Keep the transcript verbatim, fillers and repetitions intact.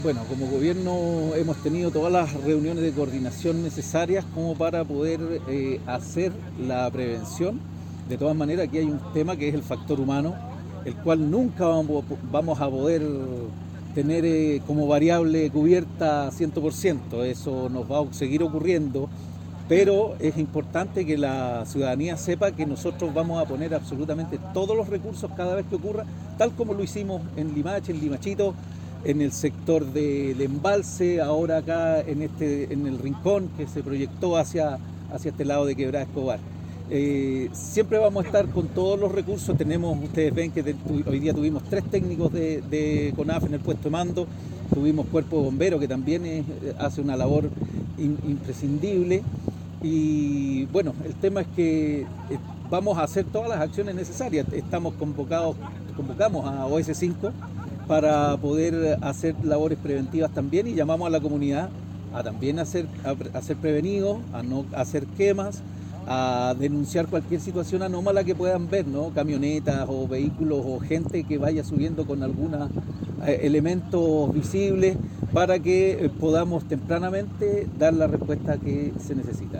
Bueno, como gobierno hemos tenido todas las reuniones de coordinación necesarias como para poder eh, hacer la prevención. De todas maneras, aquí hay un tema que es el factor humano, el cual nunca vamos, vamos a poder tener eh, como variable cubierta cien por ciento. Eso nos va a seguir ocurriendo, pero es importante que la ciudadanía sepa que nosotros vamos a poner absolutamente todos los recursos cada vez que ocurra, tal como lo hicimos en Limache, en Limachito, en el sector del embalse, ahora acá en, este, en el rincón que se proyectó hacia, hacia este lado de Quebrada Escobar. Eh, siempre vamos a estar con todos los recursos. Tenemos, ustedes ven que de, hoy día tuvimos tres técnicos de, de CONAF en el puesto de mando, tuvimos cuerpo de bomberos que también es, hace una labor in, imprescindible. Y bueno, el tema es que vamos a hacer todas las acciones necesarias. Estamos convocados, convocamos a O S cinco para poder hacer labores preventivas también, y llamamos a la comunidad a también hacer, a, a ser prevenidos, a no hacer quemas, a denunciar cualquier situación anómala que puedan ver, ¿no? Camionetas o vehículos o gente que vaya subiendo con algunos eh, elementos visibles, para que eh, podamos tempranamente dar la respuesta que se necesita.